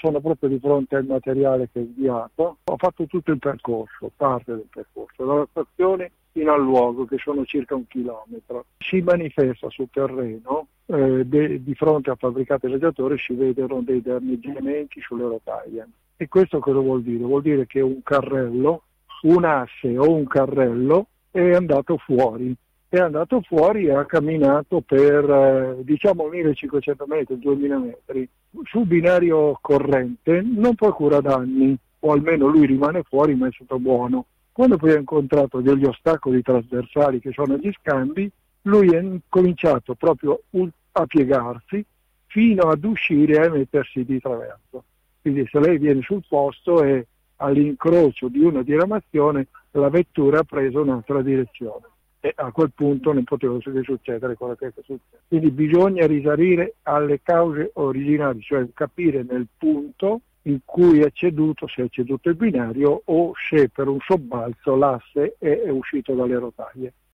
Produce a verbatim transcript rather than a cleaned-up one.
sono proprio di fronte al materiale che è inviato, ho fatto tutto il percorso, parte del percorso, dalla stazione fino al luogo, che sono circa un chilometro. Si manifesta sul terreno, eh, de, di fronte al fabbricato radiatore si vedono dei danneggiamenti sulle rotaie. E questo cosa vuol dire? Vuol dire che un carrello, un asse o un carrello è andato fuori. È andato fuori e ha camminato per eh, diciamo millecinquecento metri, duemila metri. Sul binario corrente non procura danni, o almeno lui rimane fuori, ma è stato buono. Quando poi ha incontrato degli ostacoli trasversali che sono gli scambi, lui è cominciato proprio a piegarsi fino ad uscire e a mettersi di traverso. Quindi se lei viene sul posto e all'incrocio di una diramazione la vettura ha preso un'altra direzione. E a quel punto non poteva succedere quello che è successo. Quindi bisogna risalire alle cause originali, cioè capire nel punto in cui è ceduto, se è ceduto il binario o se per un sobbalzo l'asse è, è uscito dalle rotaie.